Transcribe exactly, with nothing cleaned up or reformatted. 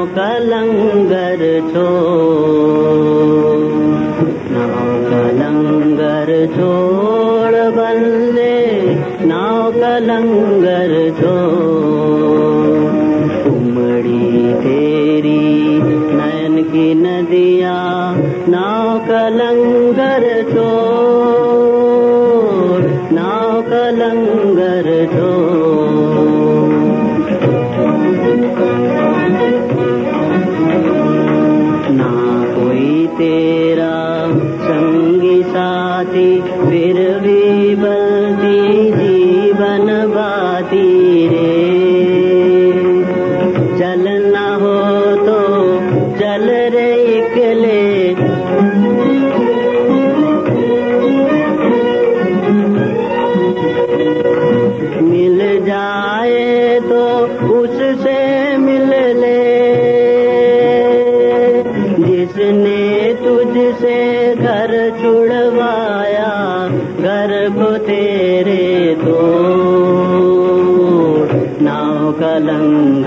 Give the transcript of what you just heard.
नाव का लंगर छोड़, नाव का लंगर छोड़ बंदे, नाव का लंगर छोड़। उमड़ी तेरी नैन की नदिया, नाव का लंगर छोड़, नाव का लंगर छोड़। ना कोई तेरा संगी साथी, फिर भी बलती जीवन बाती रे। चलना हो तो चल रे इकले, मिल जाए तो उससे मिल ले, जिसने तुझसे घर छुड़वाया, घर को तेरे तोड़। नाव का लंगर